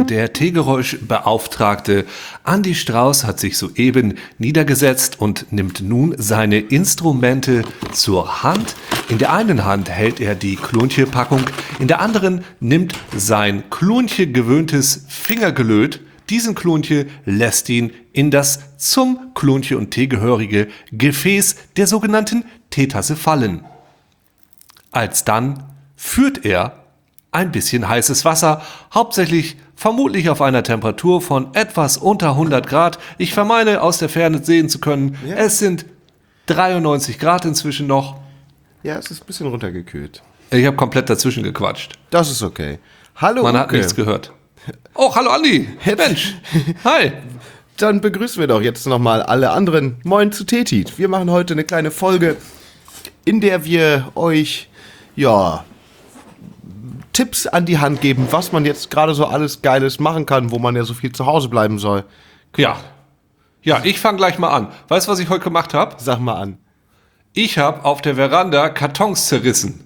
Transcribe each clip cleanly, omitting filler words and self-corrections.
Der Teegeräuschbeauftragte Andi Strauß hat sich soeben niedergesetzt und nimmt nun seine Instrumente zur Hand. In der einen Hand hält er die Klunche-Packung, in der anderen nimmt sein Klunche gewöhntes Fingergelöt diesen Klunche, lässt ihn in das zum Klunche und Tee gehörige Gefäß der sogenannten Teetasse fallen. Alsdann führt er ein bisschen heißes Wasser, hauptsächlich vermutlich auf einer Temperatur von etwas unter 100 Grad. Ich vermeine, aus der Ferne sehen zu können, Es sind 93 Grad inzwischen noch. Ja, es ist ein bisschen runtergekühlt. Ich habe komplett dazwischen gequatscht. Das ist okay. Hallo, Man hat nichts gehört. Oh, hallo Andi. Mensch. Hi. Dann begrüßen wir doch jetzt nochmal alle anderen. Moin zu Tetit. Wir machen heute eine kleine Folge, in der wir euch, Tipps an die Hand geben, was man jetzt gerade so alles Geiles machen kann, wo man ja so viel zu Hause bleiben soll. Ja, ich fange gleich mal an. Weißt du, was ich heute gemacht habe? Sag mal an. Ich habe auf der Veranda Kartons zerrissen.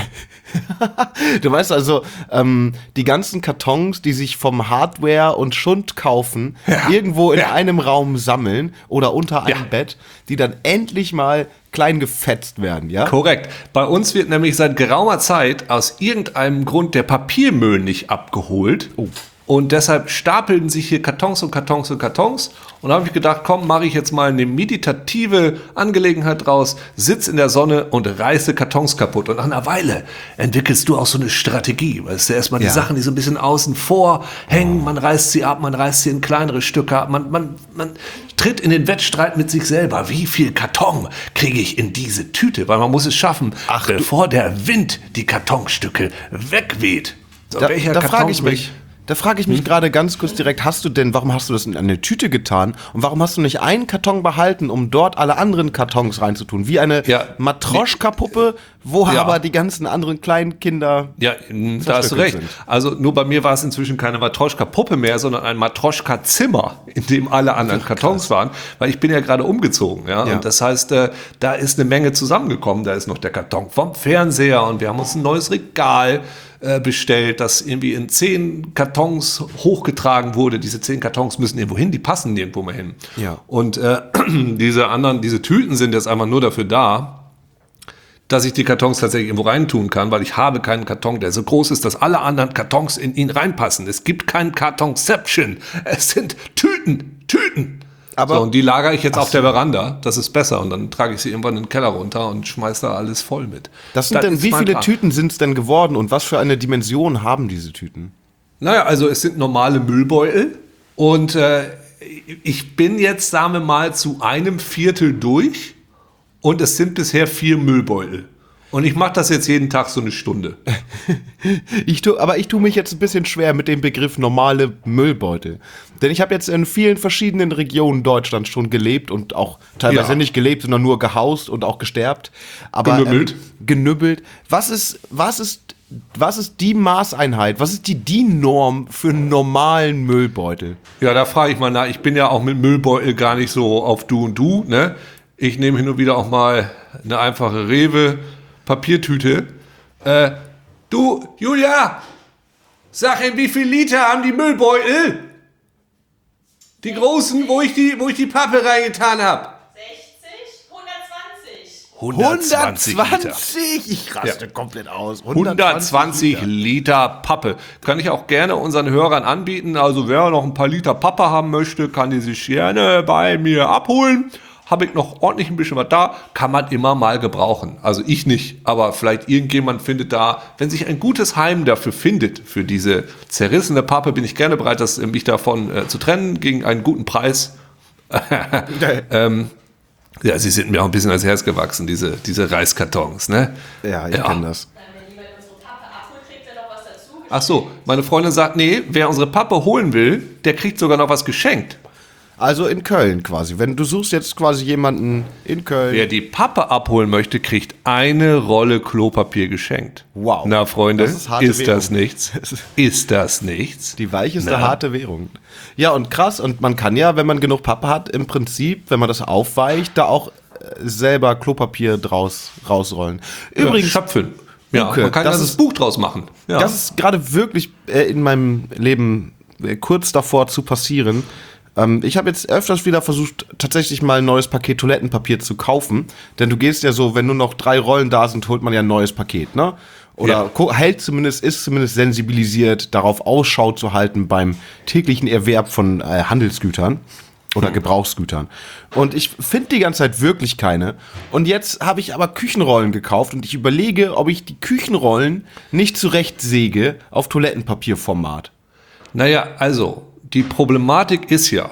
Du weißt also, die ganzen Kartons, die sich vom Hardware und Schund kaufen, irgendwo in einem Raum sammeln oder unter einem Bett, die dann endlich mal klein gefetzt werden, ja? Korrekt. Bei uns wird nämlich seit geraumer Zeit aus irgendeinem Grund der Papiermüll nicht abgeholt. Oh. Und deshalb stapeln sich hier Kartons und Kartons und Kartons. Und da habe ich gedacht, komm, mache ich jetzt mal eine meditative Angelegenheit draus, sitz in der Sonne und reiße Kartons kaputt. Und nach einer Weile entwickelst du auch so eine Strategie. Weißt du, erstmal die Sachen, die so ein bisschen außen vor hängen, man reißt sie ab, man reißt sie in kleinere Stücke ab, man tritt in den Wettstreit mit sich selber. Wie viel Karton kriege ich in diese Tüte? Weil man muss es schaffen, bevor der Wind die Kartonstücke wegweht. So, Da frage ich mich gerade ganz kurz direkt, warum hast du das in eine Tüte getan und warum hast du nicht einen Karton behalten, um dort alle anderen Kartons reinzutun? Wie eine Matroschka-Puppe, wo aber die ganzen anderen kleinen Kinder da hast du recht. sind. Also nur bei mir war es inzwischen keine Matroschka-Puppe mehr, sondern ein Matroschka-Zimmer, in dem alle anderen Kartons waren, weil ich bin ja gerade umgezogen. Ja? Und das heißt, da ist eine Menge zusammengekommen. Da ist noch der Karton vom Fernseher und wir haben uns ein neues Regal bestellt, das irgendwie in 10 Kartons hochgetragen wurde. Diese 10 Kartons müssen irgendwo hin, die passen nirgendwo mehr hin. Ja. Und diese Tüten sind jetzt einfach nur dafür da, dass ich die Kartons tatsächlich irgendwo reintun kann, weil ich habe keinen Karton, der so groß ist, dass alle anderen Kartons in ihn reinpassen. Es gibt kein Kartonception. Es sind Tüten. Aber und die lagere ich jetzt auf der Veranda, das ist besser. Und dann trage ich sie irgendwann in den Keller runter und schmeiß da alles voll mit. Wie viele Tüten sind es denn geworden und was für eine Dimension haben diese Tüten? Naja, also es sind normale Müllbeutel und ich bin jetzt, sagen wir mal, zu 1/4 durch und es sind bisher 4 Müllbeutel. Und ich mache das jetzt jeden Tag so eine Stunde. Ich tue mich jetzt ein bisschen schwer mit dem Begriff normale Müllbeutel. Denn ich habe jetzt in vielen verschiedenen Regionen Deutschlands schon gelebt und auch teilweise nicht gelebt, sondern nur gehaust und auch gesterbt. Aber genübbelt. Was ist die Maßeinheit? Was ist die DIN-Norm für einen normalen Müllbeutel? Ja, da frage ich mal nach. Ich bin ja auch mit Müllbeutel gar nicht so auf Du und Du. Ne? Ich nehme hin und wieder auch mal eine einfache Rewe Papiertüte. Du, Julia, sag ihm, wie viel Liter haben die Müllbeutel? Die großen, wo ich die Pappe reingetan habe. 120? Liter. Ich raste komplett aus. 120 Liter Pappe. Kann ich auch gerne unseren Hörern anbieten. Also wer noch ein paar Liter Pappe haben möchte, kann die sich gerne bei mir abholen. Habe ich noch ordentlich ein bisschen was da, kann man immer mal gebrauchen. Also ich nicht, aber vielleicht irgendjemand findet da, wenn sich ein gutes Heim dafür findet, für diese zerrissene Pappe, bin ich gerne bereit, mich davon zu trennen, gegen einen guten Preis. Sie sind mir auch ein bisschen ans Herz gewachsen, diese Reiskartons, ne? Ja, ich kenne das. Wenn jemand unsere Pappe abholt, kriegt er noch was dazu. Ach so, meine Freundin sagt, nee, wer unsere Pappe holen will, der kriegt sogar noch was geschenkt. Also in Köln quasi. Wenn du suchst jetzt quasi jemanden in Köln. Wer die Pappe abholen möchte, kriegt eine Rolle Klopapier geschenkt. Wow. Na, Freunde, das ist harte ist Währung. Das nichts? Ist das nichts? Die weicheste harte Währung. Ja, und krass. Und man kann ja, wenn man genug Pappe hat, im Prinzip, wenn man das aufweicht, da auch selber Klopapier rausrollen. Übrigens, schöpfen. Ja, Uke, man kann das Buch draus machen. Ja. Das ist gerade wirklich in meinem Leben kurz davor zu passieren. Ich habe jetzt öfters wieder versucht, tatsächlich mal ein neues Paket Toilettenpapier zu kaufen. Denn du gehst ja so, wenn nur noch 3 Rollen da sind, holt man ja ein neues Paket, ne? Oder ist zumindest sensibilisiert, darauf Ausschau zu halten beim täglichen Erwerb von Handelsgütern oder Gebrauchsgütern. Und ich finde die ganze Zeit wirklich keine. Und jetzt habe ich aber Küchenrollen gekauft und ich überlege, ob ich die Küchenrollen nicht zurechtsäge auf Toilettenpapierformat. Naja, also, die Problematik ist ja,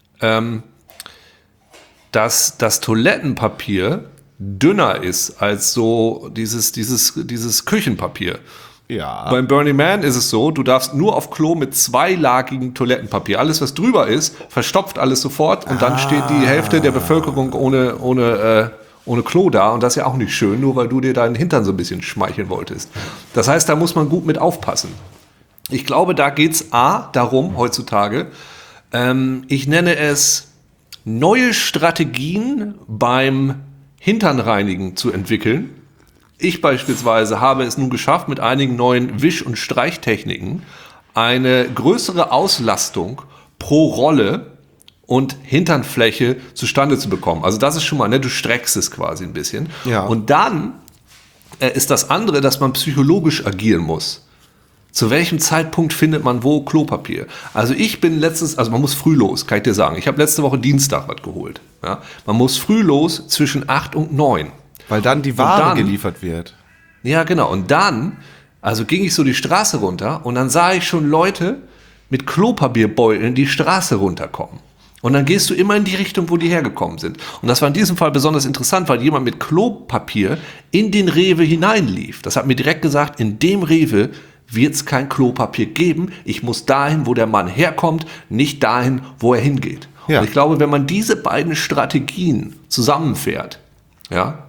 dass das Toilettenpapier dünner ist als so dieses Küchenpapier. Ja. Beim Burning Man ist es so, du darfst nur auf Klo mit 2-lagigem Toilettenpapier. Alles, was drüber ist, verstopft alles sofort und dann steht die Hälfte der Bevölkerung ohne Klo da. Und das ist ja auch nicht schön, nur weil du dir deinen Hintern so ein bisschen schmeicheln wolltest. Das heißt, da muss man gut mit aufpassen. Ich glaube, da geht's darum heutzutage, ich nenne es neue Strategien beim Hinternreinigen zu entwickeln. Ich beispielsweise habe es nun geschafft, mit einigen neuen Wisch- und Streichtechniken eine größere Auslastung pro Rolle und Hinternfläche zustande zu bekommen. Also das ist schon mal, ne, du streckst es quasi ein bisschen. Ja. Und dann ist das andere, dass man psychologisch agieren muss. Zu welchem Zeitpunkt findet man wo Klopapier? Also ich bin man muss früh los, kann ich dir sagen. Ich habe letzte Woche Dienstag was geholt. Ja? Man muss früh los zwischen 8 und 9. Weil dann die Ware geliefert wird. Ja, genau. Und dann, also ging ich so die Straße runter und dann sah ich schon Leute mit Klopapierbeuteln die Straße runterkommen. Und dann gehst du immer in die Richtung, wo die hergekommen sind. Und das war in diesem Fall besonders interessant, weil jemand mit Klopapier in den Rewe hineinlief. Das hat mir direkt gesagt, in dem Rewe wird es kein Klopapier geben. Ich muss dahin, wo der Mann herkommt, nicht dahin, wo er hingeht. Ja. Und ich glaube, wenn man diese beiden Strategien zusammenfährt, ja,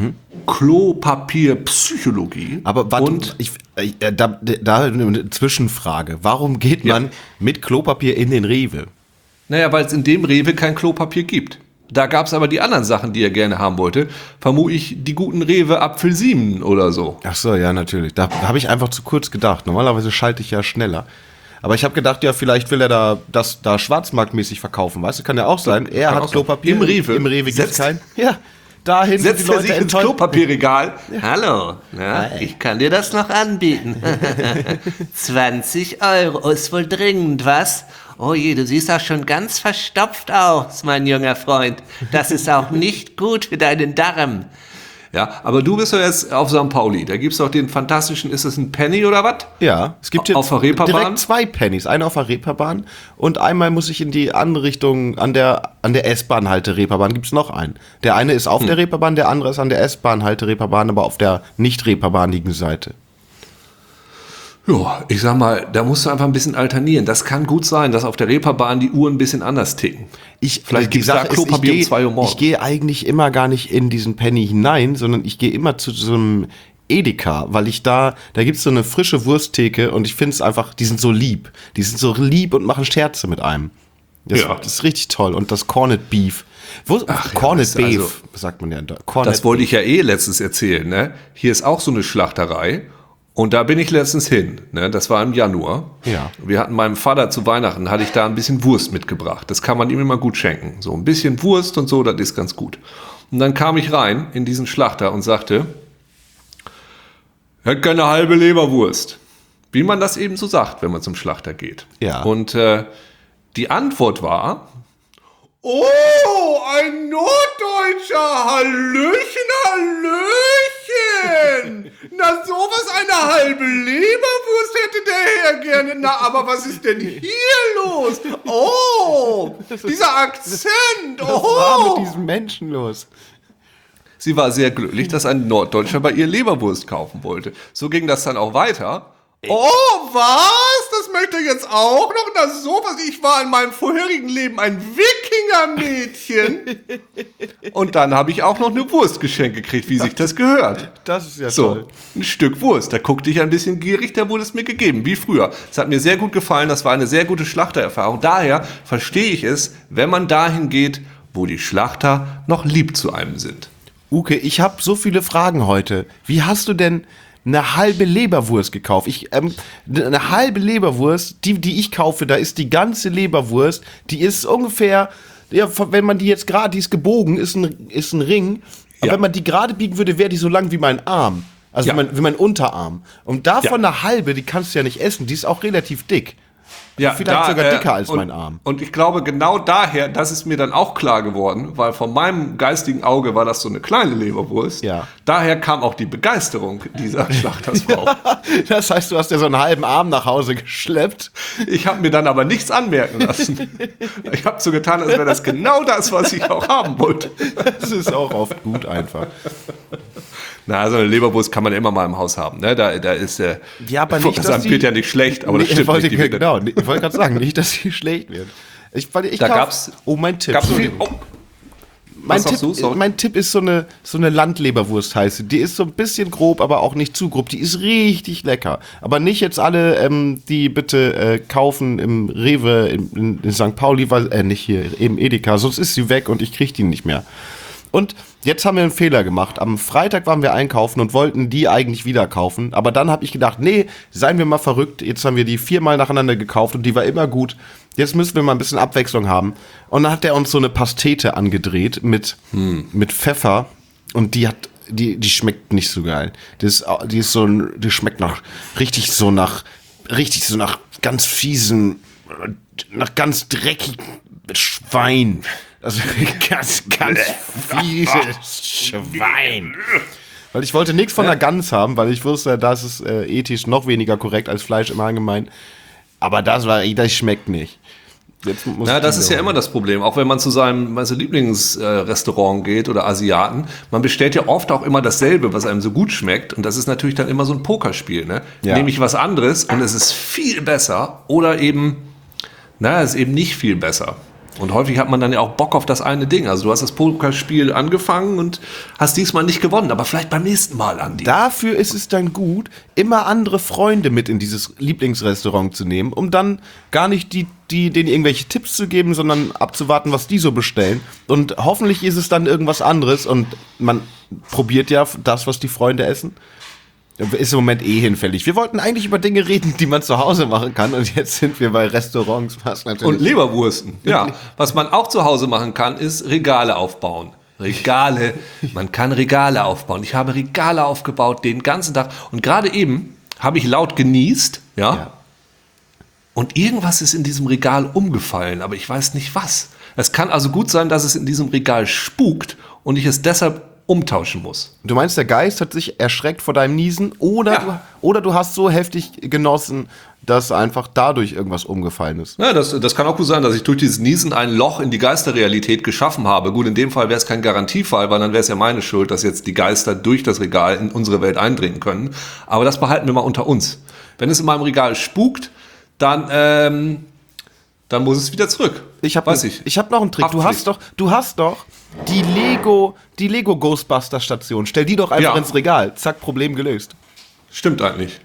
Klopapierpsychologie. Aber warte, da eine Zwischenfrage. Warum geht man mit Klopapier in den Rewe? Naja, weil es in dem Rewe kein Klopapier gibt. Da gab es aber die anderen Sachen, die er gerne haben wollte. Vermute ich die guten Rewe Apfelsinen oder so. Ach so, ja, natürlich. Da habe ich einfach zu kurz gedacht. Normalerweise schalte ich ja schneller. Aber ich habe gedacht, ja, vielleicht will er das schwarzmarktmäßig verkaufen. Weißt du, kann ja auch sein. Er hat Klopapier. Im Rewe. Im Rewe gibt es kein. Ja. Dahin setzt er sich ins Klopapierregal. Ja. Hallo, ich kann dir das noch anbieten. 20 €, ist wohl dringend, was? Oh je, du siehst auch schon ganz verstopft aus, mein junger Freund. Das ist auch nicht gut für deinen Darm. Ja, aber du bist ja jetzt auf St. Pauli. Da gibt es doch den fantastischen, ist es ein Penny oder was? Ja, es gibt jetzt auf der Reeperbahn direkt 2 Pennys. Einer auf der Reeperbahn und einmal muss ich in die andere Richtung, an der S-Bahn-Halte Reeperbahn gibt es noch einen. Der eine ist auf der Reeperbahn, der andere ist an der S-Bahn-Halte Reeperbahn, aber auf der nicht reeperbahnigen Seite. Ja, ich sag mal, da musst du einfach ein bisschen alternieren. Das kann gut sein, dass auf der Reeperbahn die Uhren ein bisschen anders ticken. Vielleicht gibt es da Klopapier um 2 Uhr morgens. Ich gehe eigentlich immer gar nicht in diesen Penny hinein, sondern ich gehe immer zu so einem Edeka, weil da gibt es so eine frische Wursttheke und ich finde es einfach, die sind so lieb. Die sind so lieb und machen Scherze mit einem. Das ist richtig toll. Und das Corned Beef. Corned Beef, also, sagt man ja. Das wollte ich ja letztens erzählen. Ne? Hier ist auch so eine Schlachterei. Und da bin ich letztens hin, ne? Das war im Januar. Ja. Wir hatten meinem Vater zu Weihnachten, hatte ich da ein bisschen Wurst mitgebracht. Das kann man ihm immer gut schenken. So ein bisschen Wurst und so, das ist ganz gut. Und dann kam ich rein in diesen Schlachter und sagte, er hat keine halbe Leberwurst. Wie man das eben so sagt, wenn man zum Schlachter geht. Ja. Und die Antwort war, oh, ein Norddeutscher, Hallöchen, Hallöchen. Na sowas, eine halbe Leberwurst hätte der Herr gerne. Na, aber was ist denn hier los? Oh, dieser Akzent, Was war mit diesem Menschen los? Sie war sehr glücklich, dass ein Norddeutscher bei ihr Leberwurst kaufen wollte. So ging das dann auch weiter. Oh, was? Das möchte er jetzt auch noch? Na sowas, ich war in meinem vorherigen Leben ein Wikingermädchen. Und dann habe ich auch noch eine Wurst geschenkt gekriegt, wie sich das gehört. Das ist ja so, toll. ein Stück Wurst. Da guckte ich ein bisschen gierig, da wurde es mir gegeben, wie früher. Es hat mir sehr gut gefallen, das war eine sehr gute Schlachtererfahrung. Daher verstehe ich es, wenn man dahin geht, wo die Schlachter noch lieb zu einem sind. Uke, ich habe so viele Fragen heute. Wie hast du denn eine halbe Leberwurst gekauft. Eine halbe Leberwurst, die ich kaufe, da ist die ganze Leberwurst, die ist ungefähr, ja, wenn man die jetzt gerade, die ist gebogen, ist ein Ring, aber Ja. wenn man die gerade biegen würde, wäre die so lang wie mein Arm. Also Ja. wie mein Unterarm. Und davon Ja. eine halbe, die kannst du ja nicht essen, die ist auch relativ dick. Ja, Vielleicht sogar dicker als mein Arm. Und ich glaube, genau daher, das ist mir dann auch klar geworden, weil von meinem geistigen Auge war das so eine kleine Leberwurst. Ja. Daher kam auch die Begeisterung dieser Schlachtersfrau. Das heißt, du hast ja so einen halben Arm nach Hause geschleppt. Ich habe mir dann aber nichts anmerken lassen. Ich habe so getan, als wäre das genau das, was ich auch haben wollte. Das ist auch oft gut einfach. Na, also eine Leberwurst kann man immer mal im Haus haben. Ne? Da ist der Ja, aber nicht, dass das die- wird ja nicht schlecht, aber das Nee, stimmt wollte nicht. ich wollte gerade sagen, nicht, dass sie schlecht wird. Da gab's- mein Tipp. Gab's viel, oh, Mein was sagst du? Sorry. Tipp ist so eine Landleberwurst heißt. Die ist so ein bisschen grob, aber auch nicht zu grob. Die ist richtig lecker. Aber nicht jetzt alle, die bitte kaufen im Rewe in St. Pauli, weil nicht hier im Edeka, sonst ist sie weg und ich kriege die nicht mehr. Und jetzt haben wir einen Fehler gemacht. Am Freitag waren wir einkaufen und wollten die eigentlich wieder kaufen. Aber dann habe ich gedacht, nee, seien wir mal verrückt. Jetzt haben wir die 4-mal nacheinander gekauft und die war immer gut. Jetzt müssen wir mal ein bisschen Abwechslung haben. Und dann hat er uns so eine Pastete angedreht mit Pfeffer. Und die schmeckt nicht so geil. Die schmeckt richtig so nach ganz fiesen, nach ganz dreckigem Schwein. Also ganz fieses Schwein. Weil ich wollte nichts von der Gans haben, weil ich wusste, das ist ethisch noch weniger korrekt als Fleisch im Allgemeinen. Aber das schmeckt nicht. Jetzt muss Na, ich das die ist ja holen. immer das Problem. Auch wenn man zu seinem Lieblingsrestaurant geht oder Asiaten, man bestellt ja oft auch immer dasselbe, was einem so gut schmeckt. Und das ist natürlich dann immer so ein Pokerspiel. Ne? Ja. Nehme ich was anderes und es ist viel besser oder eben, es ist eben nicht viel besser. Und häufig hat man dann ja auch Bock auf das eine Ding. Also du hast das Pokerspiel angefangen und hast diesmal nicht gewonnen, aber vielleicht beim nächsten Mal, Andi. Dafür ist es dann gut, immer andere Freunde mit in dieses Lieblingsrestaurant zu nehmen, um dann gar nicht denen irgendwelche Tipps zu geben, sondern abzuwarten, was die so bestellen. Und hoffentlich ist es dann irgendwas anderes und man probiert ja das, was die Freunde essen. Ist im Moment hinfällig. Wir wollten eigentlich über Dinge reden, die man zu Hause machen kann und jetzt sind wir bei Restaurants. Was natürlich Und Leberwursten. Ja, was man auch zu Hause machen kann, ist Regale aufbauen. Regale. Man kann Regale aufbauen. Ich habe Regale aufgebaut den ganzen Tag. Und gerade eben habe ich laut genießt, ja. Und irgendwas ist in diesem Regal umgefallen, aber ich weiß nicht was. Es kann also gut sein, dass es in diesem Regal spukt und ich es deshalb umtauschen muss. Du meinst, der Geist hat sich erschreckt vor deinem Niesen Ja. oder du hast so heftig genossen, dass einfach dadurch irgendwas umgefallen ist. Ja, das kann auch gut sein, dass ich durch dieses Niesen ein Loch in die Geisterrealität geschaffen habe. Gut, in dem Fall wäre es kein Garantiefall, weil dann wäre es ja meine Schuld, dass jetzt die Geister durch das Regal in unsere Welt eindringen können. Aber das behalten wir mal unter uns. Wenn es in meinem Regal spukt, dann muss es wieder zurück. Ich habe noch einen Trick. Du hast doch die Lego Ghostbuster Station. Stell die doch einfach Ja. ins Regal. Zack, Problem gelöst. Stimmt eigentlich.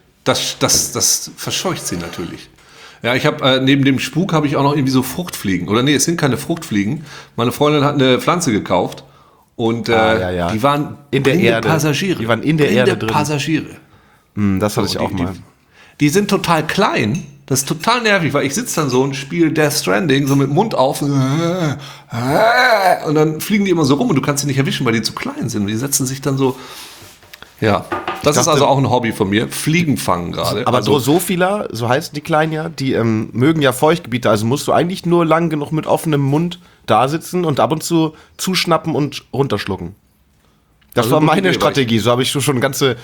Das verscheucht sie natürlich. Ja, ich habe neben dem Spuk habe ich auch noch irgendwie so Fruchtfliegen. Oder nee, es sind keine Fruchtfliegen. Meine Freundin hat eine Pflanze gekauft und ja. die waren In der blinde Erde. Passagiere. Die waren in der Erde drin. Passagiere. Das hatte ich auch mal. Die sind total klein. Das ist total nervig, weil ich sitze dann so und spiele Death Stranding so mit Mund auf und dann fliegen die immer so rum und du kannst sie nicht erwischen, weil die zu klein sind. Und die setzen sich dann so. Ja, das ist also auch ein Hobby von mir. Fliegen fangen gerade. Aber also, Drosophila, so heißen die Kleinen ja, die mögen ja Feuchtgebiete. Also musst du eigentlich nur lang genug mit offenem Mund da sitzen und ab und zu zuschnappen und runterschlucken. Das Also war gute meine Idee, Strategie. So habe ich schon ganze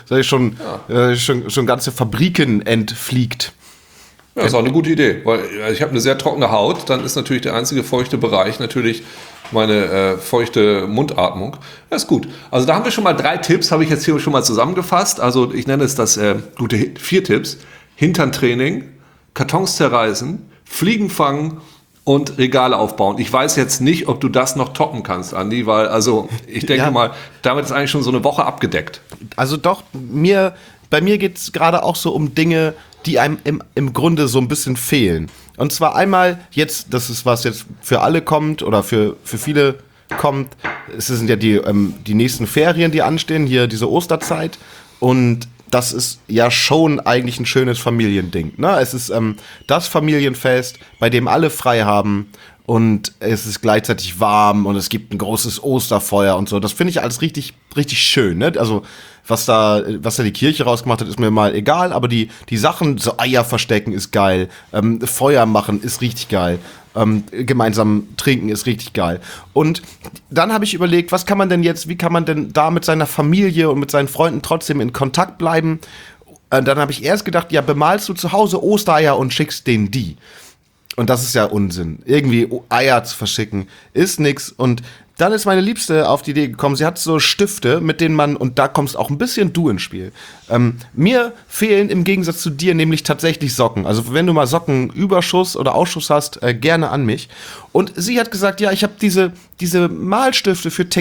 Fabriken entfliegt. Ja, ist auch eine gute Idee, weil ich habe eine sehr trockene Haut, dann ist natürlich der einzige feuchte Bereich natürlich meine feuchte Mundatmung. Ja, ist gut. Also da haben wir schon mal 3 Tipps, habe ich jetzt hier schon mal zusammengefasst. Also ich nenne es das 4 Tipps. Hinterntraining, Kartons zerreißen, Fliegen fangen und Regale aufbauen. Ich weiß jetzt nicht, ob du das noch toppen kannst, Andi, weil also ich denke Ja. mal, damit ist eigentlich schon so eine Woche abgedeckt. Also doch, bei mir geht es gerade auch so um Dinge, die einem im Grunde so ein bisschen fehlen. Und zwar einmal jetzt, das ist was jetzt für alle kommt oder für viele kommt, es sind ja die nächsten Ferien, die anstehen, hier diese Osterzeit. Und das ist ja schon eigentlich ein schönes Familiending. Ne? Es ist das Familienfest, bei dem alle frei haben und es ist gleichzeitig warm und es gibt ein großes Osterfeuer und so. Das finde ich alles richtig, richtig schön. Ne? Also was da die Kirche rausgemacht hat, ist mir mal egal, aber die Sachen, so Eier verstecken ist geil, Feuer machen ist richtig geil. Gemeinsam trinken ist richtig geil. Und dann habe ich überlegt, wie kann man denn da mit seiner Familie und mit seinen Freunden trotzdem in Kontakt bleiben? Dann habe ich erst gedacht, ja, bemalst du zu Hause Ostereier und schickst denen die. Und das ist ja Unsinn. Irgendwie Eier zu verschicken ist nix. Und dann ist meine Liebste auf die Idee gekommen, sie hat so Stifte, mit denen man, und da kommst auch ein bisschen du ins Spiel. Mir fehlen im Gegensatz zu dir nämlich tatsächlich Socken. Also wenn du mal Sockenüberschuss oder Ausschuss hast, gerne an mich. Und sie hat gesagt, ja, ich habe diese Malstifte für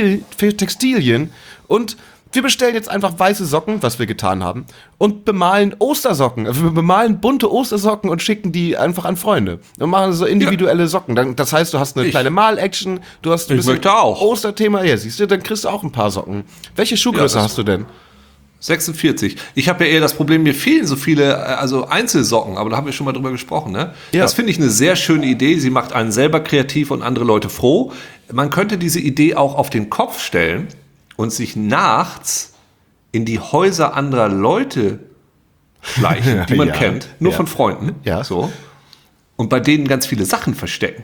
Textilien und wir bestellen jetzt einfach weiße Socken, was wir getan haben, und bemalen Ostersocken. Also wir bemalen bunte Ostersocken und schicken die einfach an Freunde. Und machen so individuelle Socken. Das heißt, du hast eine kleine Mal-Action, du hast ein bisschen Osterthema. Ja, siehst du, dann kriegst du auch ein paar Socken. Welche Schuhgröße hast du denn? 46. Ich habe ja eher das Problem, mir fehlen so viele, also Einzelsocken, aber da haben wir schon mal drüber gesprochen, ne? Ja. Das finde ich eine sehr schöne Idee. Sie macht einen selber kreativ und andere Leute froh. Man könnte diese Idee auch auf den Kopf stellen und sich nachts in die Häuser anderer Leute schleichen, die man kennt, nur von Freunden, so, und bei denen ganz viele Sachen verstecken.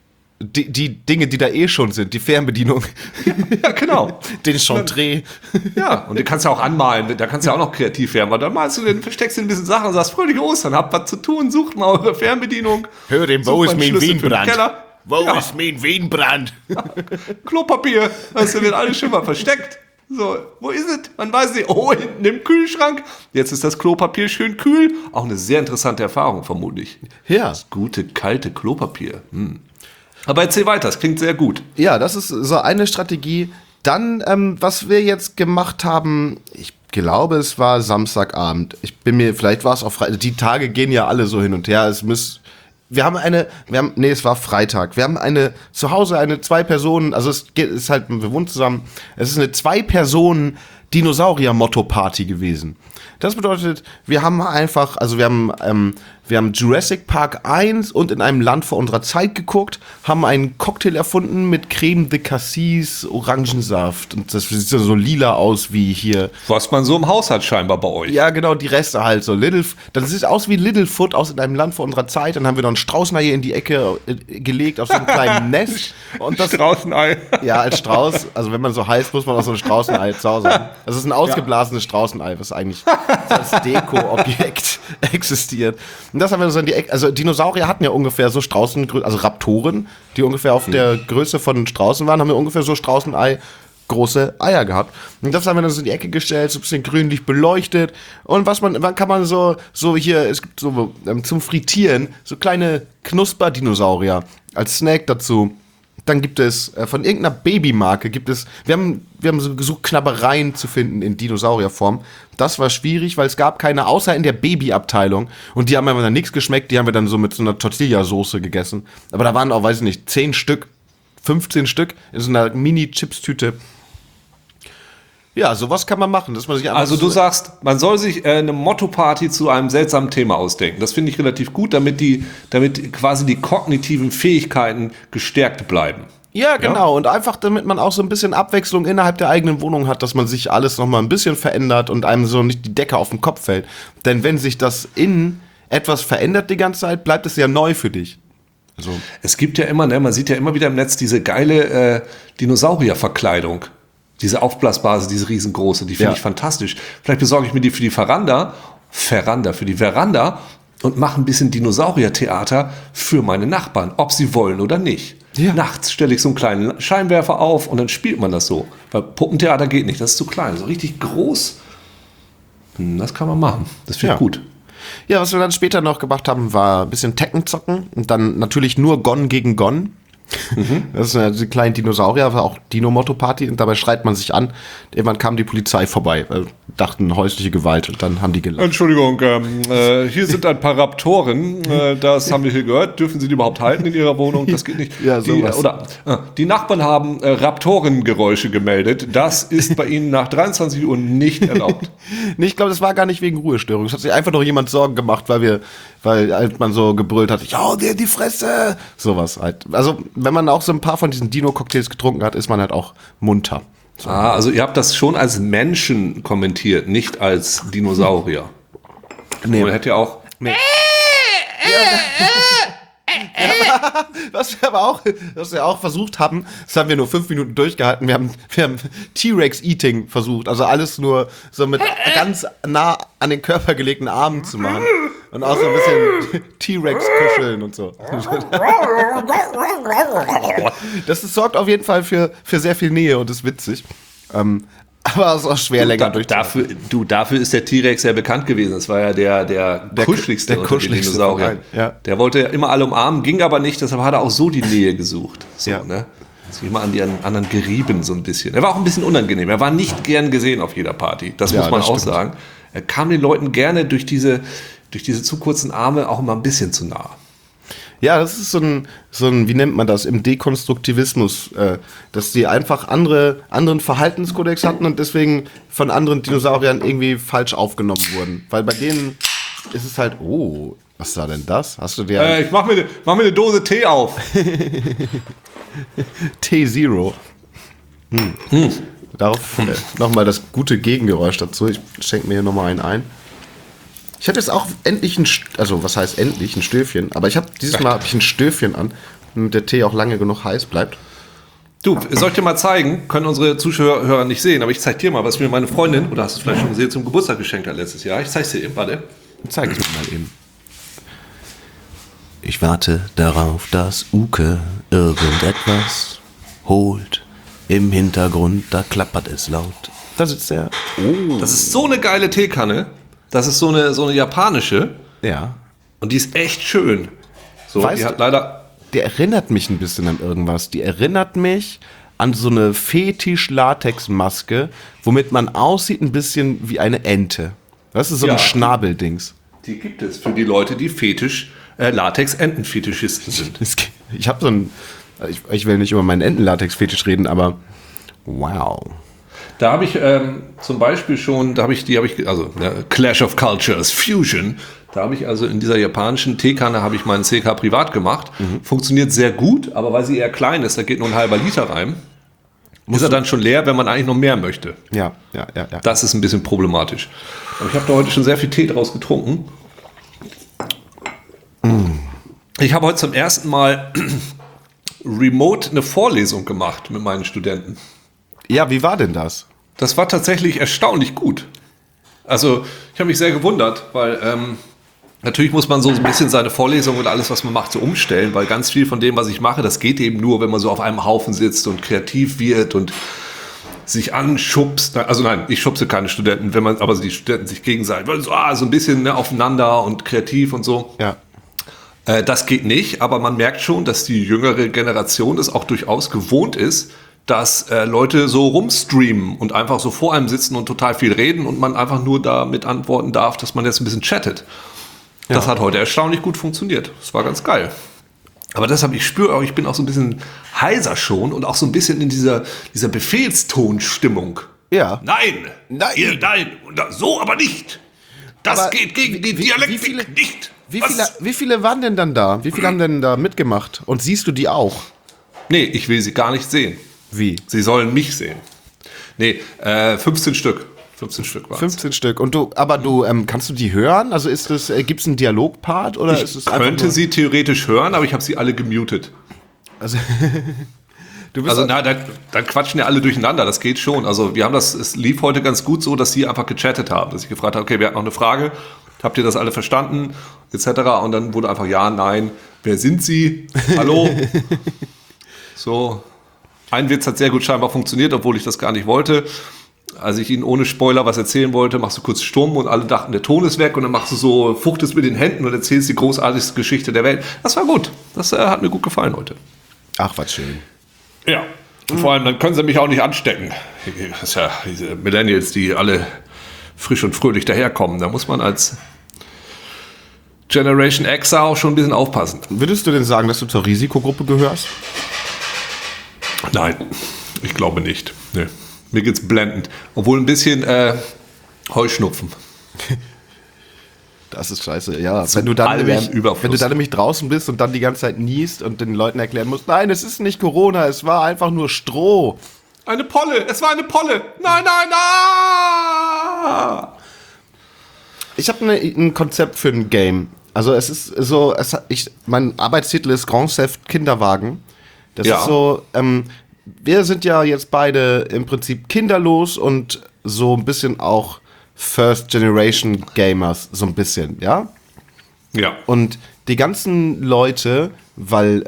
Die Dinge, die da schon sind, die Fernbedienung. Ja, genau. Den Chantre. Ja, und den kannst du auch anmalen, da kannst du ja auch noch kreativ werden, weil dann versteckst du ein bisschen Sachen und sagst, fröhliche Ostern, habt was zu tun, sucht mal eure Fernbedienung. Hör den, wo ist mein Wienbrand? Wo ist mein Wienbrand? Klopapier, das wird alles schon mal versteckt. So, wo ist es? Man weiß nicht. Oh, hinten im Kühlschrank. Jetzt ist das Klopapier schön kühl. Auch eine sehr interessante Erfahrung, vermutlich. Ja. Das gute, kalte Klopapier. Aber erzähl weiter, das klingt sehr gut. Ja, das ist so eine Strategie. Dann, was wir jetzt gemacht haben, ich glaube, es war Samstagabend. Vielleicht war es auch Freitag. Die Tage gehen ja alle so hin und her. Es war Freitag. Wir haben zu Hause 2 Personen, also wir wohnen zusammen. Es ist eine 2-Personen Dinosaurier-Motto-Party gewesen. Das bedeutet, wir haben Jurassic Park 1 und In einem Land vor unserer Zeit geguckt, haben einen Cocktail erfunden mit Creme de Cassis, Orangensaft und das sieht so lila aus wie hier. Was man so im Haus hat scheinbar bei euch. Ja, genau, die Reste halt so. Das sieht aus wie Littlefoot aus In einem Land vor unserer Zeit. Dann haben wir noch ein Straußenei in die Ecke gelegt auf so einem kleinen Nest. Und das Straußenei. Ja, als Strauß, also wenn man so heißt, muss man auch so ein Straußenei zu Hause haben. Das ist ein ausgeblasenes Straußenei, was eigentlich als Deko-Objekt existiert. Und das haben wir so in die Ecke. Also Dinosaurier hatten ja ungefähr so also Raptoren, die ungefähr auf der Größe von Straußen waren, haben wir ungefähr so Straußenei große Eier gehabt. Und das haben wir dann so in die Ecke gestellt, so ein bisschen grünlich beleuchtet. Und wann kann man so hier, es gibt so zum Frittieren so kleine Knusper-Dinosaurier als Snack dazu. Dann gibt es von irgendeiner Babymarke wir haben so gesucht, Knabbereien zu finden in Dinosaurierform. Das war schwierig, weil es gab keine, außer in der Babyabteilung. Und die haben einfach dann nichts geschmeckt, die haben wir dann so mit so einer Tortilla-Soße gegessen. Aber da waren auch, weiß ich nicht, 10 Stück, 15 Stück in so einer Mini-Chips-Tüte. Ja, sowas kann man machen. Dass man sich also du sagst, man soll sich eine Motto-Party zu einem seltsamen Thema ausdenken. Das finde ich relativ gut, damit quasi die kognitiven Fähigkeiten gestärkt bleiben. Ja, genau. Ja? Und einfach, damit man auch so ein bisschen Abwechslung innerhalb der eigenen Wohnung hat, dass man sich alles nochmal ein bisschen verändert und einem so nicht die Decke auf den Kopf fällt. Denn wenn sich das innen etwas verändert die ganze Zeit, bleibt es ja neu für dich. Also. Es gibt ja immer, man sieht ja immer wieder im Netz diese geile Dinosaurier-Verkleidung. Diese aufblasbare, diese riesengroße, die finde ich fantastisch. Vielleicht besorge ich mir die für die Veranda und mache ein bisschen Dinosaurier-Theater für meine Nachbarn, ob sie wollen oder nicht. Ja. Nachts stelle ich so einen kleinen Scheinwerfer auf und dann spielt man das so. Weil Puppentheater geht nicht, das ist zu klein. So richtig groß, das kann man machen. Das finde ich gut. Ja, was wir dann später noch gemacht haben, war ein bisschen Tekken zocken und dann natürlich nur Gon gegen Gon. Das ist eine kleine Dinosaurier, war auch Dino-Motto-Party und dabei schreit man sich an. Irgendwann kam die Polizei vorbei, dachten häusliche Gewalt und dann haben die gelacht. Entschuldigung, hier sind ein paar Raptoren, das haben wir hier gehört. Dürfen Sie die überhaupt halten in Ihrer Wohnung? Das geht nicht. Ja, sowas. Die Nachbarn haben Raptorengeräusche gemeldet. Das ist bei Ihnen nach 23 Uhr nicht erlaubt. Nee, ich glaube, das war gar nicht wegen Ruhestörung. Es hat sich einfach nur jemand Sorgen gemacht, weil halt man so gebrüllt hat, ja, dir die Fresse. Sowas halt. Also, wenn man auch so ein paar von diesen Dino-Cocktails getrunken hat, ist man halt auch munter. So. Also ihr habt das schon als Menschen kommentiert, nicht als Dinosaurier. Nee. Man hätte ja auch... Nee. Was wir auch versucht haben, das haben wir nur 5 Minuten durchgehalten, wir haben T-Rex-Eating versucht, also alles nur so mit ganz nah an den Körper gelegten Armen zu machen und auch so ein bisschen T-Rex-Kuscheln und so. Das sorgt auf jeden Fall für sehr viel Nähe und ist witzig. Aber es ist auch schwer länger durchzuhalten. Dafür ist der T-Rex ja bekannt gewesen. Das war ja der kuscheligste der unter den kuscheligste Dinosauriern. ja. Der wollte ja immer alle umarmen, ging aber nicht, deshalb hat er auch so die Nähe gesucht. So, Ja. ne? Sich immer an die anderen gerieben so ein bisschen. Er war auch ein bisschen unangenehm. Er war nicht gern gesehen auf jeder Party. Das Ja, muss man das auch stimmt. sagen. Er kam den Leuten gerne durch diese zu kurzen Arme auch immer ein bisschen zu nah. Ja, das ist so ein, wie nennt man das, im Dekonstruktivismus, dass die einfach anderen Verhaltenskodex hatten und deswegen von anderen Dinosauriern irgendwie falsch aufgenommen wurden. Weil bei denen ist es halt, oh, was war denn das? Hast du dir Ich mach mir eine Dose Tee auf. T-Zero? Darauf nochmal das gute Gegengeräusch dazu. Ich schenke mir hier nochmal einen ein. Ich hatte jetzt auch endlich was heißt endlich, ein Stöfchen, aber dieses Mal habe ich ein Stöfchen an, damit der Tee auch lange genug heiß bleibt. Du, soll ich dir mal zeigen? Können unsere Zuschauer nicht sehen, aber ich zeig dir mal, was mir meine Freundin, oder hast du es vielleicht schon gesehen, zum Geburtstag geschenkt hat letztes Jahr. Ich zeig's dir eben, warte. Zeig es mir mal eben. Ich warte darauf, dass Uke irgendetwas holt. Im Hintergrund, da klappert es laut. Da sitzt er. Oh. Das ist so eine geile Teekanne. Das ist so eine japanische. Ja. Und die ist echt schön. So, Weißt die du- hat leider... Die erinnert mich ein bisschen an irgendwas. Die erinnert mich an so eine Fetisch-Latex-Maske, womit man aussieht ein bisschen wie eine Ente. Das ist so Ja. ein Schnabeldings. Die gibt es für die Leute, die Latex-Enten-Fetischisten sind. Ich habe so ein... Ich will nicht über meinen Entenlatex-Fetisch reden, aber wow. Da habe ich zum Beispiel schon, Clash of Cultures, Fusion, da habe ich also in dieser japanischen Teekanne habe ich meinen CK privat gemacht. Funktioniert sehr gut, aber weil sie eher klein ist, da geht nur ein halber Liter rein, ist er dann schon leer, wenn man eigentlich noch mehr möchte. Ja. Das ist ein bisschen problematisch. Aber ich habe da heute schon sehr viel Tee draus getrunken. Ich habe heute zum ersten Mal remote eine Vorlesung gemacht mit meinen Studenten. Ja, wie war denn das? Das war tatsächlich erstaunlich gut. Also ich habe mich sehr gewundert, weil natürlich muss man so ein bisschen seine Vorlesung und alles, was man macht, so umstellen, weil ganz viel von dem, was ich mache, das geht eben nur, wenn man so auf einem Haufen sitzt und kreativ wird und sich anschubst. Also nein, ich schubse keine Studenten, aber die Studenten sich gegenseitig, so ein bisschen aufeinander und kreativ und so. Ja. Das geht nicht, aber man merkt schon, dass die jüngere Generation es auch durchaus gewohnt ist, dass Leute so rumstreamen und einfach so vor einem sitzen und total viel reden und man einfach nur damit antworten darf, dass man jetzt ein bisschen chattet. Ja. Das hat heute erstaunlich gut funktioniert. Das war ganz geil. Aber deshalb, ich spüre auch, ich bin auch so ein bisschen heiser schon und auch so ein bisschen in dieser Befehlstonstimmung. Ja. Nein, nein, so aber nicht. Das Aber geht gegen die Dialektik nicht. Wie viele waren denn dann da? Wie viele haben denn da mitgemacht? Und siehst du die auch? Nee, ich will sie gar nicht sehen. Wie? Sie sollen mich sehen. Nee, 15 Stück. 15 Stück waren 15 Stück. Und du kannst du die hören? Also gibt es einen Dialogpart oder ist es Ich einfach könnte nur, sie theoretisch hören, aber ich habe sie alle gemutet. Also, du bist Also dann quatschen ja alle durcheinander, das geht schon. Also es lief heute ganz gut so, dass sie einfach gechattet haben, dass ich gefragt habe, okay, wer hat noch eine Frage? Habt ihr das alle verstanden? Etc. Und dann wurde einfach ja, nein, wer sind Sie? Hallo? So, ein Witz hat sehr gut scheinbar funktioniert, obwohl ich das gar nicht wollte. Als ich Ihnen ohne Spoiler was erzählen wollte, machst du kurz stumm und alle dachten, der Ton ist weg und dann machst du so, fuchtest mit den Händen und erzählst die großartigste Geschichte der Welt. Das war gut. Das hat mir gut gefallen heute. Ach, was schön. Ja. Und vor allem, dann können sie mich auch nicht anstecken. Das ist ja diese Millennials, die alle frisch und fröhlich daherkommen. Da muss man als Generation X auch schon ein bisschen aufpassen. Würdest du denn sagen, dass du zur Risikogruppe gehörst? Nein, ich glaube nicht. Nee. Mir geht's blendend. Obwohl ein bisschen Heuschnupfen. Das ist scheiße, ja. Wenn du dann nämlich draußen bist und dann die ganze Zeit niest und den Leuten erklären musst, nein, es ist nicht Corona, es war einfach nur Stroh. Eine Polle, es war eine Polle. Nein, nein, nein. Ich habe ein Konzept für ein Game. Also es ist so, mein Arbeitstitel ist Grand Theft Kinderwagen. Das ist so, wir sind ja jetzt beide im Prinzip kinderlos und so ein bisschen auch First Generation Gamers, so ein bisschen, ja? Ja. Und die ganzen Leute, weil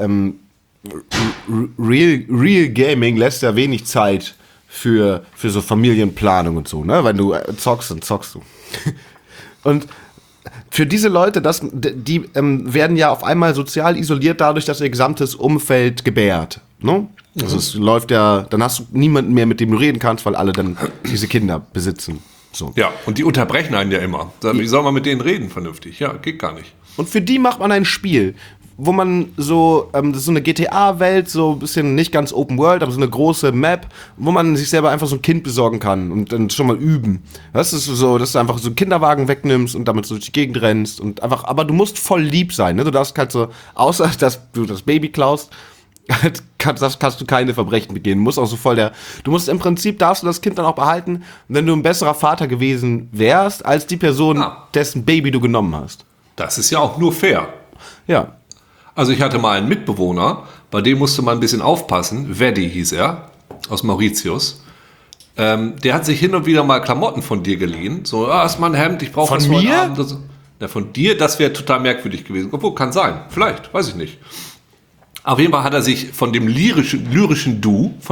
Real Gaming lässt ja wenig Zeit für so Familienplanung und so, ne? Wenn du zockst, dann zockst du. Und für diese Leute, die werden ja auf einmal sozial isoliert dadurch, dass ihr gesamtes Umfeld gebärt, ne? Also es läuft ja, dann hast du niemanden mehr, mit dem du reden kannst, weil alle dann diese Kinder besitzen. So. Ja, und die unterbrechen einen ja immer. Wie soll man mit denen reden vernünftig? Ja, geht gar nicht. Und für die macht man ein Spiel, wo man so, das ist so eine GTA-Welt, so ein bisschen nicht ganz Open World, aber so eine große Map, wo man sich selber einfach so ein Kind besorgen kann und dann schon mal üben. Das ist so, dass du einfach so einen Kinderwagen wegnimmst und damit so durch die Gegend rennst und einfach, aber du musst voll lieb sein, ne? Du darfst halt so, außer dass du das Baby klaust, kannst du keine Verbrechen begehen. Du musst im Prinzip darfst du das Kind dann auch behalten, wenn du ein besserer Vater gewesen wärst, als die Person, dessen Baby du genommen hast. Das ist ja auch nur fair. Ja. Also ich hatte mal einen Mitbewohner, bei dem musste man ein bisschen aufpassen. Weddy hieß er, aus Mauritius. Der hat sich hin und wieder mal Klamotten von dir geliehen. So, ist mal ein Hemd, ich brauche das heute mir? Abend. So. Ja, von dir, das wäre total merkwürdig gewesen. Obwohl, kann sein. Vielleicht, weiß ich nicht. Auf jeden Fall hat er sich von dem lyrischen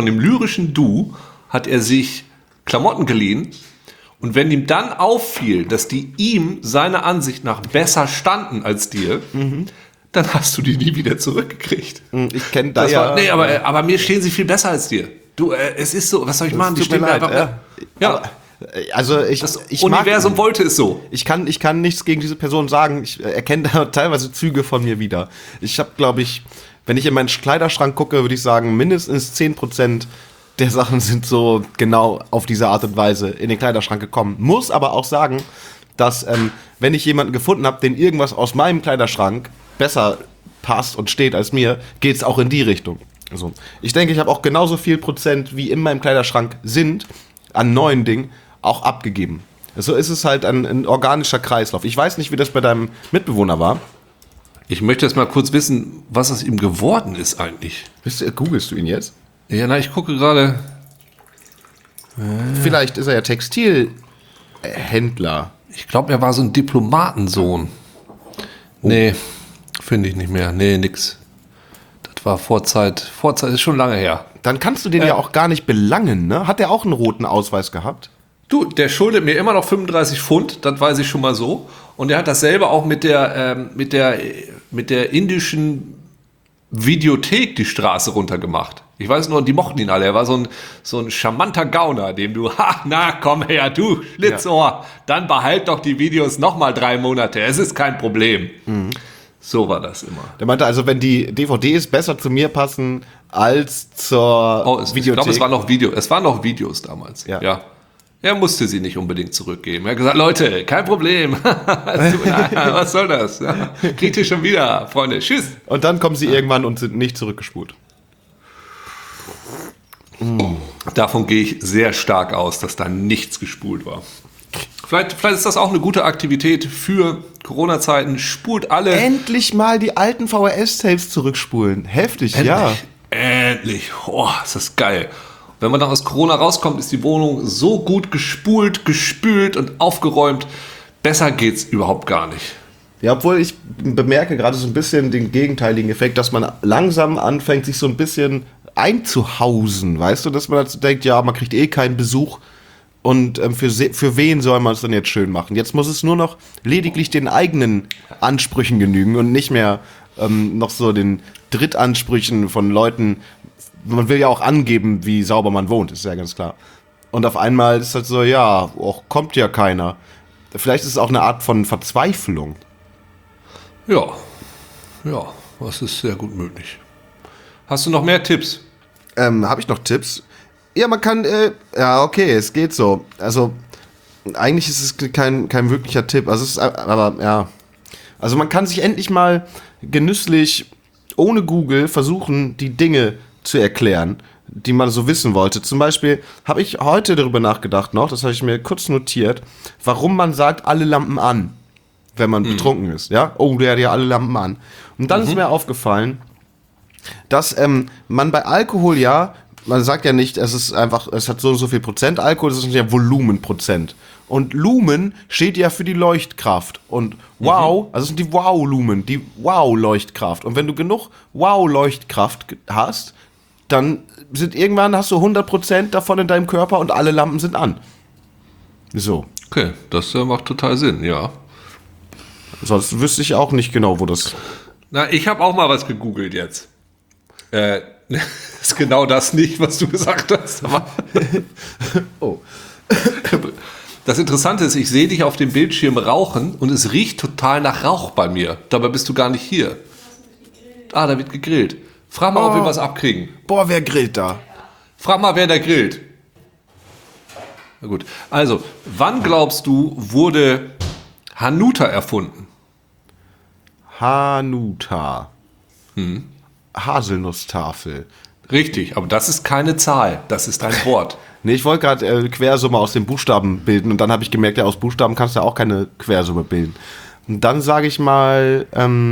Du, hat er sich Klamotten geliehen. Und wenn ihm dann auffiel, dass die ihm seiner Ansicht nach besser standen als dir, dann hast du die nie wieder zurückgekriegt. Ich kenne das. Nee, aber mir stehen sie viel besser als dir. Du, es ist so, was soll ich machen? Die stehen mir einfach. Ja. Also das Universum wollte es so. Ich kann nichts gegen diese Person sagen. Ich erkenne da teilweise Züge von mir wieder. Ich habe, glaube ich, wenn ich in meinen Kleiderschrank gucke, würde ich sagen, mindestens 10% der Sachen sind so genau auf diese Art und Weise in den Kleiderschrank gekommen. Muss aber auch sagen, dass wenn ich jemanden gefunden habe, den irgendwas aus meinem Kleiderschrank besser passt und steht als mir, geht es auch in die Richtung. Also, ich denke, ich habe auch genauso viel Prozent, wie in meinem Kleiderschrank sind, an neuen Dingen, auch abgegeben. So ist es halt ein organischer Kreislauf. Ich weiß nicht, wie das bei deinem Mitbewohner war. Ich möchte jetzt mal kurz wissen, was aus ihm geworden ist eigentlich. Googlest du ihn jetzt? Ja, ich gucke gerade. Vielleicht ist er ja Textilhändler. Ich glaube, er war so ein Diplomatensohn. Nee, finde ich nicht mehr. Nee, nix. Das war Vorzeit, ist schon lange her. Dann kannst du den ja auch gar nicht belangen, ne? Hat er auch einen roten Ausweis gehabt? Du, der schuldet mir immer noch 35 Pfund, das weiß ich schon mal so. Und er hat dasselbe auch mit der indischen Videothek die Straße runtergemacht. Ich weiß nur, die mochten ihn alle. Er war so ein charmanter Gauner, dem du, komm her, du Schlitzohr, dann behalt doch die Videos nochmal 3 Monate. Es ist kein Problem. Mhm. So war das immer. Der meinte also, wenn die DVDs besser zu mir passen als zur Videothek. Ich glaube, es waren noch Videos damals. Ja. Er musste sie nicht unbedingt zurückgeben. Er hat gesagt, Leute, kein Problem. Was soll das? Ja, kriegt ihr schon wieder, Freunde. Tschüss. Und dann kommen sie irgendwann und sind nicht zurückgespult. Davon gehe ich sehr stark aus, dass da nichts gespult war. Vielleicht ist das auch eine gute Aktivität für Corona-Zeiten. Spult alle. Endlich mal die alten VHS-Tapes zurückspulen. Heftig, ja. Endlich. Oh, ist das geil. Wenn man dann aus Corona rauskommt, ist die Wohnung so gut gespult, gespült und aufgeräumt. Besser geht's überhaupt gar nicht. Ja, obwohl ich bemerke gerade so ein bisschen den gegenteiligen Effekt, dass man langsam anfängt, sich so ein bisschen einzuhausen, weißt du, dass man dazu denkt, ja, man kriegt eh keinen Besuch und für wen soll man es dann jetzt schön machen? Jetzt muss es nur noch lediglich den eigenen Ansprüchen genügen und nicht mehr noch so den Drittansprüchen von Leuten. Man will ja auch angeben, wie sauber man wohnt, ist ja ganz klar. Und auf einmal ist halt so, ja, kommt ja keiner. Vielleicht ist es auch eine Art von Verzweiflung. Ja, das ist sehr gut möglich. Hast du noch mehr Tipps? Habe ich noch Tipps? Ja, man kann, okay, es geht so. Also, eigentlich ist es kein wirklicher Tipp. Also, es ist, aber, ja. Also, man kann sich endlich mal genüsslich, ohne Google, versuchen, die Dinge zu erklären, die man so wissen wollte. Zum Beispiel habe ich heute darüber nachgedacht noch, das habe ich mir kurz notiert, warum man sagt, alle Lampen an, wenn man betrunken ist. Ja? Oh, der hat ja alle Lampen an. Und dann ist mir aufgefallen, dass man bei Alkohol man sagt ja nicht, es hat so und so viel Prozent Alkohol, das ist ja Volumenprozent. Und Lumen steht ja für die Leuchtkraft. Und also es sind die Wow-Lumen, die Wow-Leuchtkraft. Und wenn du genug Wow-Leuchtkraft hast, dann hast du 100% davon in deinem Körper und alle Lampen sind an. So. Okay, das macht total Sinn, ja. Sonst wüsste ich auch nicht genau, wo das... Na, ich habe auch mal was gegoogelt jetzt. Ist genau das nicht, was du gesagt hast. Aber Oh. Das Interessante ist, ich sehe dich auf dem Bildschirm rauchen und es riecht total nach Rauch bei mir. Dabei bist du gar nicht hier. Ah, da wird gegrillt. Frag mal, ob wir was abkriegen. Boah, wer grillt da? Frag mal, wer da grillt. Na gut. Also, wann glaubst du, wurde Hanuta erfunden? Hanuta. Haselnusstafel. Richtig, aber das ist keine Zahl, das ist ein Wort. Nee, ich wollte gerade Quersumme aus den Buchstaben bilden und dann habe ich gemerkt, ja, aus Buchstaben kannst du auch keine Quersumme bilden. Und dann sage ich mal,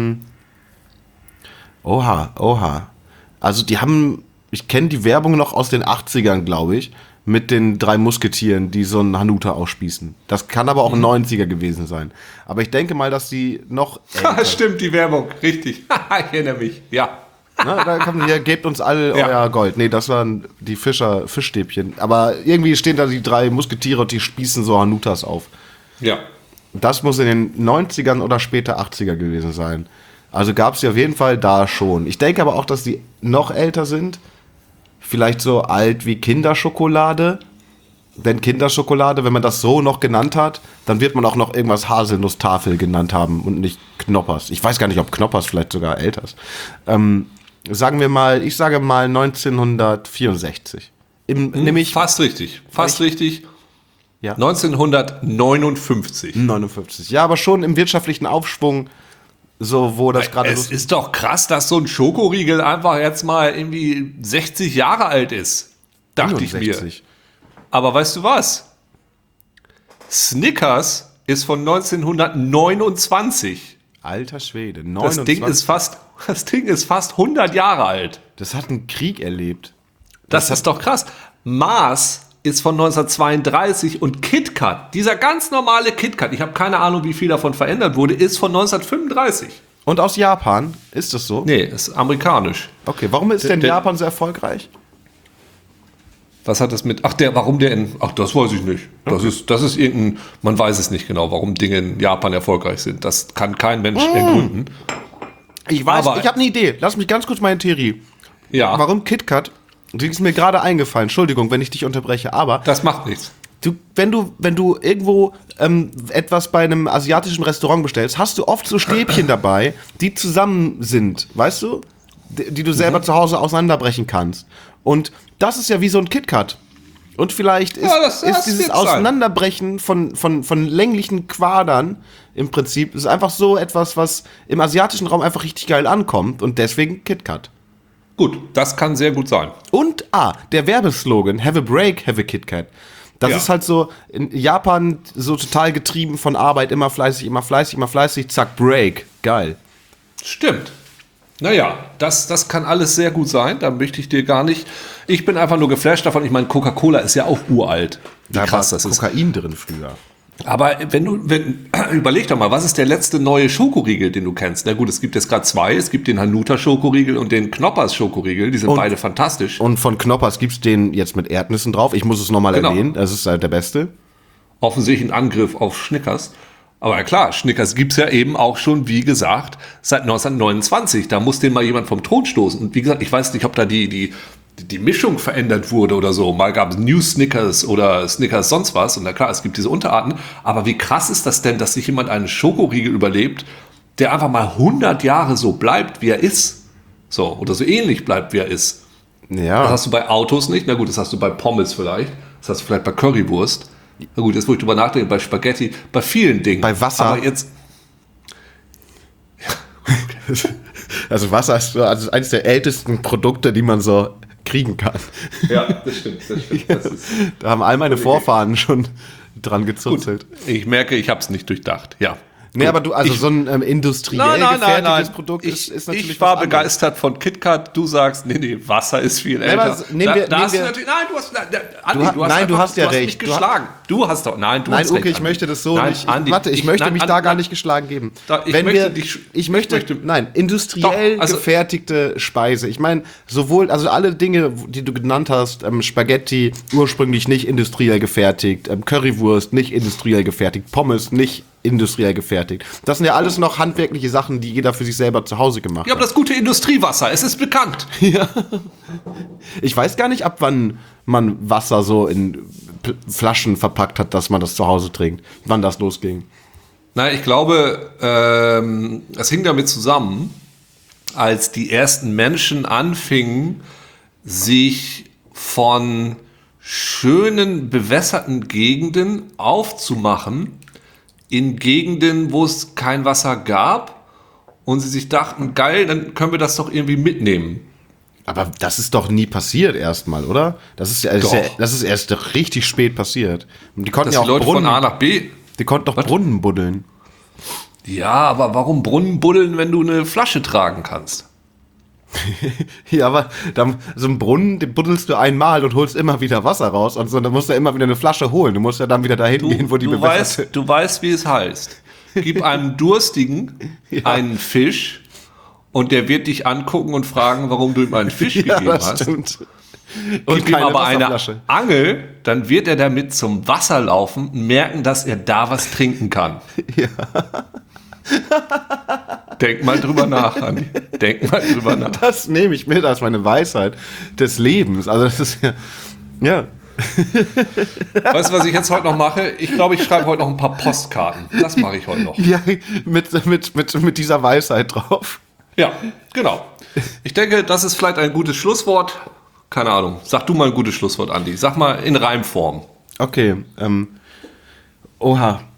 oha. Also ich kenne die Werbung noch aus den 80ern, glaube ich, mit den 3 Musketieren, die so einen Hanuta ausspießen. Das kann aber auch 90er gewesen sein. Aber ich denke mal, dass die noch älter. Stimmt, die Werbung, richtig. Ich erinnere mich, ja. Na, da kommt hier, gebt uns alle euer Gold. Nee, das waren die Fischstäbchen. Aber irgendwie stehen da die 3 Musketiere und die spießen so Hanutas auf. Ja. Das muss in den 90ern oder später 80er gewesen sein. Also gab es die auf jeden Fall da schon. Ich denke aber auch, dass die noch älter sind. Vielleicht so alt wie Kinderschokolade. Denn Kinderschokolade, wenn man das so noch genannt hat, dann wird man auch noch irgendwas Haselnusstafel genannt haben und nicht Knoppers. Ich weiß gar nicht, ob Knoppers vielleicht sogar älter ist. Ich sage mal 1964. Nämlich Fast richtig. Ja. 1959. 59. Ja, aber schon im wirtschaftlichen Aufschwung, so wo das gerade... Es ist doch krass, dass so ein Schokoriegel einfach jetzt mal irgendwie 60 Jahre alt ist. Dachte ich mir. Aber weißt du was? Snickers ist von 1929. Alter Schwede, Das Ding ist fast 100 Jahre alt. Das hat einen Krieg erlebt. Das ist doch krass. Mars ist von 1932 und KitKat, dieser ganz normale KitKat, ich habe keine Ahnung, wie viel davon verändert wurde, ist von 1935. Und aus Japan, ist das so? Nee, ist amerikanisch. Okay, warum ist denn Japan so erfolgreich? Was hat das mit... das weiß ich nicht. Das ist irgendein... Man weiß es nicht genau, warum Dinge in Japan erfolgreich sind. Das kann kein Mensch ergründen. Ich weiß, ich habe eine Idee. Lass mich ganz kurz meine Theorie. Ja. Warum KitKat? Die ist mir gerade eingefallen. Entschuldigung, wenn ich dich unterbreche, aber... Das macht nichts. Wenn du irgendwo etwas bei einem asiatischen Restaurant bestellst, hast du oft so Stäbchen dabei, die zusammen sind, weißt du? Die du selber zu Hause auseinanderbrechen kannst. Und das ist ja wie so ein KitKat. Und vielleicht ist dieses Auseinanderbrechen von länglichen Quadern im Prinzip ist einfach so etwas, was im asiatischen Raum einfach richtig geil ankommt. Und deswegen KitKat. Gut, das kann sehr gut sein. Und der Werbeslogan, have a break, have a KitKat. Das ist halt so in Japan so total getrieben von Arbeit, immer fleißig, zack, Break. Geil. Stimmt. Naja, das kann alles sehr gut sein, da möchte ich dir gar nicht... Ich bin einfach nur geflasht davon, ich meine, Coca-Cola ist ja auch uralt. Wie krass das ist. Kokain drin früher. Aber überleg doch mal, was ist der letzte neue Schokoriegel, den du kennst? Na gut, es gibt jetzt gerade 2, es gibt den Hanuta-Schokoriegel und den Knoppers-Schokoriegel, die sind beide fantastisch. Und von Knoppers gibt es den jetzt mit Erdnüssen drauf, ich muss es nochmal erwähnen, das ist halt der beste. Offensichtlich ein Angriff auf Snickers. Aber ja klar, Snickers gibt's ja eben auch schon, wie gesagt, seit 1929. Da muss den mal jemand vom Thron stoßen. Und wie gesagt, ich weiß nicht, ob da die Mischung verändert wurde oder so. Mal gab es New Snickers oder Snickers sonst was. Und na klar, es gibt diese Unterarten. Aber wie krass ist das denn, dass sich jemand einen Schokoriegel überlebt, der einfach mal 100 Jahre so bleibt, wie er ist? So, oder so ähnlich bleibt, wie er ist. Ja. Das hast du bei Autos nicht. Na gut, das hast du bei Pommes vielleicht. Das hast du vielleicht bei Currywurst. Na gut, jetzt wo ich drüber nachdenke, bei Spaghetti, bei vielen Dingen. Bei Wasser. Aber jetzt... Also Wasser ist so eines der ältesten Produkte, die man so kriegen kann. Ja, das stimmt. Das ist Da haben all meine Vorfahren schon dran gezuzelt. ich merke, ich habe es nicht durchdacht. Ja. Nee, aber du, also so ein industriell gefertigtes Produkt ist natürlich Ich war was begeistert von KitKat. Du sagst, nee, Wasser ist viel älter. aber du hast ja recht. Mich geschlagen. Du hast doch, nein, du Nein, hast okay, recht. ich möchte das so Nein, nicht. Andi, Ich möchte mich da gar Andi, nicht geschlagen geben. Ich möchte Industriell Doch, also- gefertigte Speise. Ich meine, sowohl, also alle Dinge, die du genannt hast, Spaghetti ursprünglich nicht industriell gefertigt, Currywurst nicht industriell gefertigt, Pommes nicht industriell gefertigt. Das sind ja alles noch handwerkliche Sachen, die jeder für sich selber zu Hause gemacht Ja, aber hat. das gute Industriewasser, es ist bekannt. Ich weiß gar nicht, ab wann man Wasser so in Flaschen verpackt hat, dass man das zu Hause trinkt. Wann das losging. Na, ich glaube, es hing damit zusammen, als die ersten Menschen anfingen, sich von schönen, bewässerten Gegenden aufzumachen, in Gegenden, wo es kein Wasser gab, und sie sich dachten, geil, dann können wir das doch irgendwie mitnehmen. Aber das ist doch nie passiert erstmal, oder? Das ist Doch. erst richtig spät passiert. Und die konnten Dass ja die auch Leute von Brunnen, A nach B... die konnten doch Brunnen buddeln. Ja, aber warum Brunnen buddeln, wenn du eine Flasche tragen kannst? Ja, aber so einen Brunnen, den buddelst du einmal und holst immer wieder Wasser raus. Und so, dann musst du ja immer wieder eine Flasche holen. Du musst ja dann wieder dahin gehen, wo die bewässert sind. Du weißt, wie es heißt. Gib einem Durstigen einen Fisch und der wird dich angucken und fragen, warum du ihm einen Fisch gegeben hast. Stimmt. Gib ihm aber eine Wasserflasche. Angel, dann wird er damit zum Wasser laufen und merken, dass er da was trinken kann. Ja. Denk mal drüber nach, Andi. Denk mal drüber nach. Das nehme ich mit als meine Weisheit des Lebens. Also das ist ja. Weißt du, was ich jetzt heute noch mache? Ich glaube, ich schreibe heute noch ein paar Postkarten. Das mache ich heute noch. Ja, mit dieser Weisheit drauf. Ja, genau. Ich denke, das ist vielleicht ein gutes Schlusswort. Keine Ahnung. Sag du mal ein gutes Schlusswort, Andi. Sag mal in Reimform. Okay. Oha.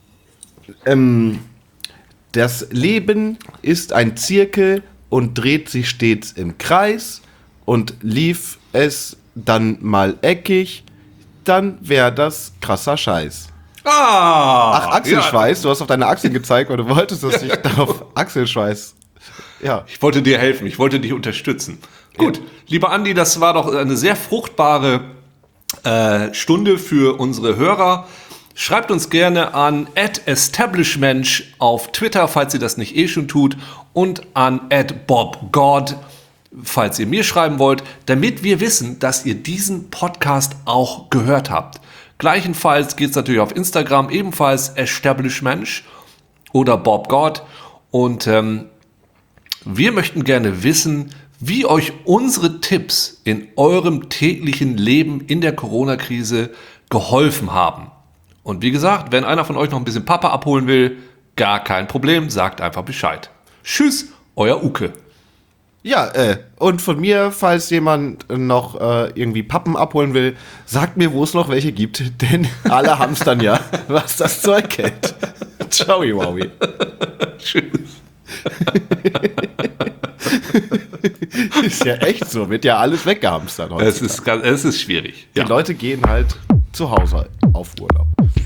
Das Leben ist ein Zirkel und dreht sich stets im Kreis, und lief es dann mal eckig, dann wär das krasser Scheiß. Ach, Achselschweiß, du hast auf deine Achseln gezeigt, weil du wolltest, dass ich darauf Achselschweiß. Ja. Ich wollte dir helfen, ich wollte dich unterstützen. Gut, lieber Andi, das war doch eine sehr fruchtbare Stunde für unsere Hörer. Schreibt uns gerne an @establishmensch auf Twitter, falls ihr das nicht eh schon tut, und an @bobgod, falls ihr mir schreiben wollt, damit wir wissen, dass ihr diesen Podcast auch gehört habt. Gleichenfalls geht es natürlich auf Instagram, ebenfalls establishmensch oder bobgod, und wir möchten gerne wissen, wie euch unsere Tipps in eurem täglichen Leben in der Corona-Krise geholfen haben. Und wie gesagt, wenn einer von euch noch ein bisschen Papa abholen will, gar kein Problem, sagt einfach Bescheid. Tschüss, euer Uke. Ja, und von mir, falls jemand noch irgendwie Pappen abholen will, sagt mir, wo es noch welche gibt, denn alle haben es dann ja, was das Zeug hält. Ciao, Wowi. Tschüss. Ist ja echt so, wird ja alles weggehamstert heute. Es ist schwierig. Die Leute gehen halt zu Hause auf Urlaub.